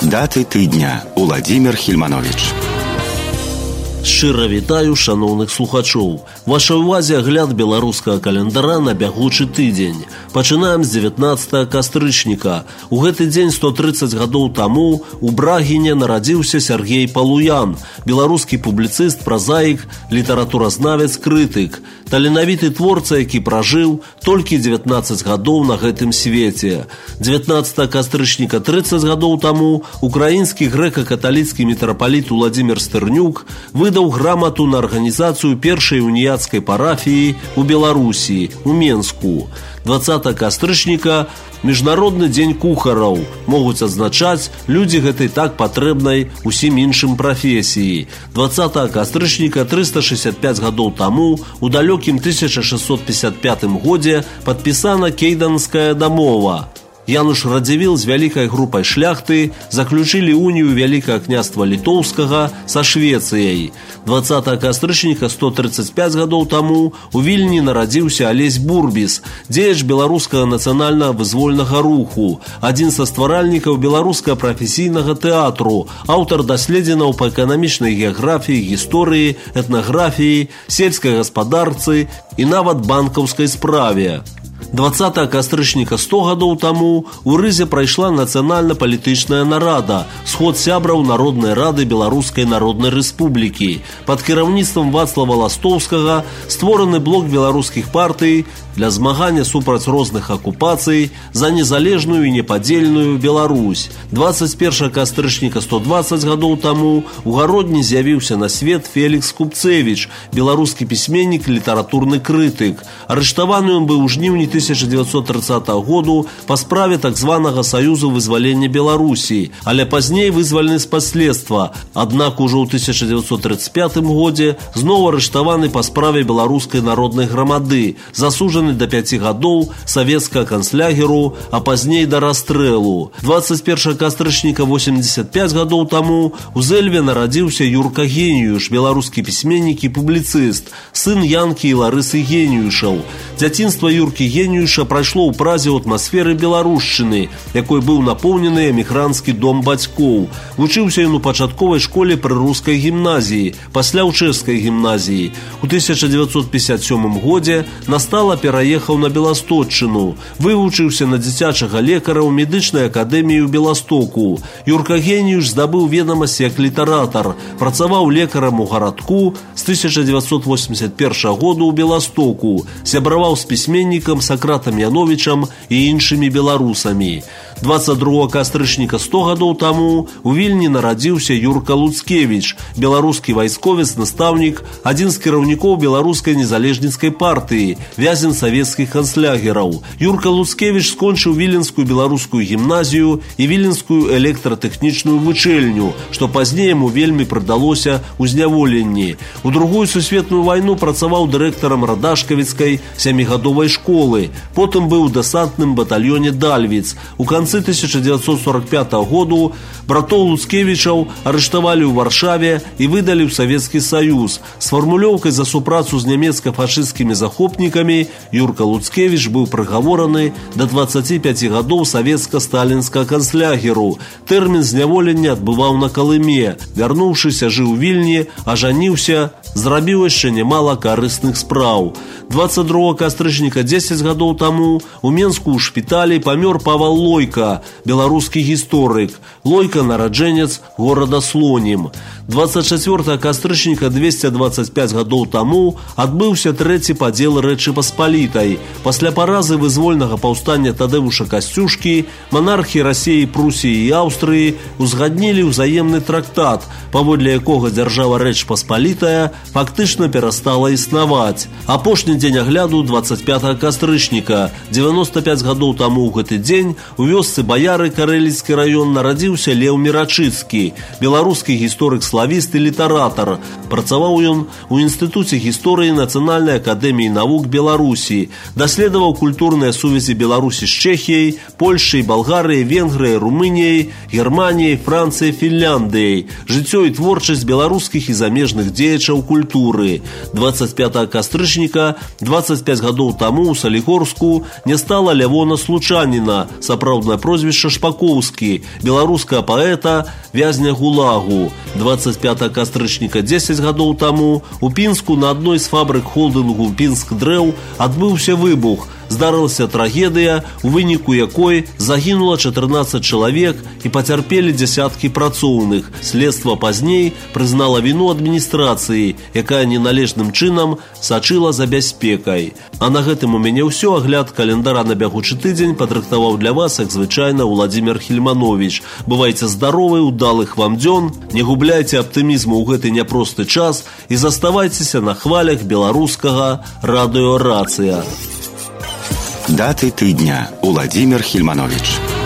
Даты тыдня. Уладзімір Хільманович. Шчыра вітаю шаноўных слухачоў. Ваша ўвазе агляд беларускага календара на бягучы тыдзень. Пачынаем з 19 кастрычніка. У гэты дзень 130 гадоў таму у Брагіне нарадзіўся Сергей Палуян, беларускі публіцыст, празаік, літаратуразнавец, крытык. Таленавіты творца, які пражыў толькі 19 гадоў на гэтым свеце. 19 кастрычніка 30 гадоў таму украінскі грэка-каталіцкі мітрапаліт Уладзімір Стырнюк выдаў грамату на арганізацыю першай уніяцкай парафіі ў Беларусі, у Менску. 20 кастрычніка Міжнародны дзень кухараў могуць адзначаць людзі гэтай так патрэбнай усім іншым прафесіі. 20 кастрычніка 365 гадоў таму у далёкім 1655 годзе падпісана Кейданская дамова. Януш Радзівіл з вялікай групай шляхты заключылі унію Вялікага княства Літоўскага са Швецыяй. 20 кастрычніка 135 гадоў таму у Вільні нарадзіўся Алесь Бурбіс, дзеяч беларускага нацыянальна-вызвольнага руху, адзін са стваральнікаў беларускага прафесійнага тэатру, аўтар даследзенняў па эканамічнай геаграфіі, гісторыі, этнаграфіі, сельскай гаспадарцы і нават банкаўскай справе. 20 кастрычніка 100 гадоў таму у Рызе прайшла нацыянальна-палітычная нарада, сход сябраў Народнай рады Беларускай Народнай Рэспублікі. Пад кіраўніцтвам Вацлава Ластоўскага створаны блок беларускіх партый для змагання супраць розных акупацый за незалежную і непадзельную Беларусь. 21 кастрычніка 120 гадоў таму у Гародні з'явіўся на свет Фелікс Купцевіч, беларускі пісьменнік, літаратурны крытык. Арыштаваны ён быў у жніўні 1930 году па справе так званага Саюзу вызвалення Беларусі, але пазней вызвалены з паследства. Аднак ужо ў 1935 годзе зноў арыштаваны па справе беларускай народнай грамады, засуджаны до 5 гадоў савецкага канцлягеру, а пазней да расстрэлу. 21 кастрычніка 85 гадоў таму у Зэльве нарадзіўся Юрка Геніюш, беларускі пісьменнік і публіцыст, сын Янкі і Ларысы Геніюшаў. Дзяцінства Юркі Геніюша прайшло ў Празе ў атмасферы беларушчыны, якой быў напоўнены эмігранцкі дом бацькоў. Вучыўся ён у пачатковай школе пры рускай гімназіі, пасля ў чэшскай гімназіі. У 1957 годзе настала пераехаў на Беласточчыну, вывучыўся на дзіцячага лекара ў медычнай акадэміі ў Беластоку. Юрка Геніюш здабыў ведамасці як літаратар, працаваў лекарам у гарадку з 1981 году ў Беластоку, сябраваў з пісьменнікам Сакратам Яновічам і іншымі беларусамі. 22 кастрычніка 100 гадоў таму у Вільні нарадзіўся Юрка Луцкевіч, беларускі вайсковец, настаўнік, адзін з кіраўнікоў беларускай незалежніцкай партыі, вязень савецкіх канцлягераў. Юрка Луцкевіч скончыў Віленскую беларускую гімназію і Віленскую электратэхнічную вучэльню, што пазней яму вельмі прыдалося ў зняволенні. У Другую сусветную вайну працаваў дырэктарам радашкавіцкай 7-гадовай школы, потым быў у дэсантным батальёне Дальвіц. У канцы 1945 году братоў Луцкевічаў арыштавалі ў Варшаве і выдалі ў Савецкі Саюз. З фармулёўкай за супрацу з нямецка-фашысцкімі захопнікамі Юрка Луцкевіч быў прыгавораны да 25 гадоў савецка-сталінскага канцлягеру. Тэрмін зняволення адбываў на Калыме. Вярнуўшыся, жыў у Вільні, ажаніўся, зрабіў яшчэ немала карысных спраў. 22 кастрычніка 10 гадоў таму у Менску ў шпіталі памёр Павал Лойка, беларускі гісторык. Лойка нараджэнец горада Слонім. 24 кастрычніка 225 гадоў таму адбыўся трэці падзел Рэчы Паспалітай. Пасля паразы вызвольнага паўстання Тадэвуша Касцюшкі манархі Расіі, Прусіі і Аўстрыі узгаднілі ўзаемны трактат, паводле якога дзяржава Рэч Паспалітая фактычна перастала існаваць. Апошні дзень агляду 25 кастрычніка. 95 гадоў таму ў гэты дзень у вёсцы Баяры, Карэліцкі раён, нарадзіўся Леў Мірачыцкі, беларускі гісторык-славіст і літаратар. Працаваў ён у Інстытуце гісторыі Нацыянальнай акадэміі навук Беларусі, даследаваў культурныя сувязі Беларусі з Чэхіяй, Польшай, Балгарыяй, Венгрыяй, Румыніяй, Германіяй, Францыяй, Фінляндыяй, жыццё і творчасць беларускіх і замежных дзеячаў культуры. 25 кастрычніка 25 гадоў таму ў Салігорску не стала Лявона Случаніна, сапраўднае прозвішча Шпакоўскі, беларускага паэта, вязня ГУЛАГу. 25 кастрычніка 10 гадоў таму у Пінску на адной з фабрык холдынгу «Пінск Дрэў» адбыўся выбух. Здарылася трагедыя, у выніку якой загінула 14 чалавек і пацярпелі дзясяткі працоўных. Следства пазней прызнала віну адміністрацыі, якая неналежным чынам сачыла за бяспекай. А на гэтым у мяне ўсё. Агляд календара на бягучы тыдзень падрыхтаваў для вас, як звычайна, Уладзімір Хільманович. Бывайце здаровы, удалых вам дзён, не губляйце аптымізму ў гэты няпросты час і заставайцеся на хвалях беларускага радыё «Рацыя». Даты тыдня. Уладзімір Хільманович.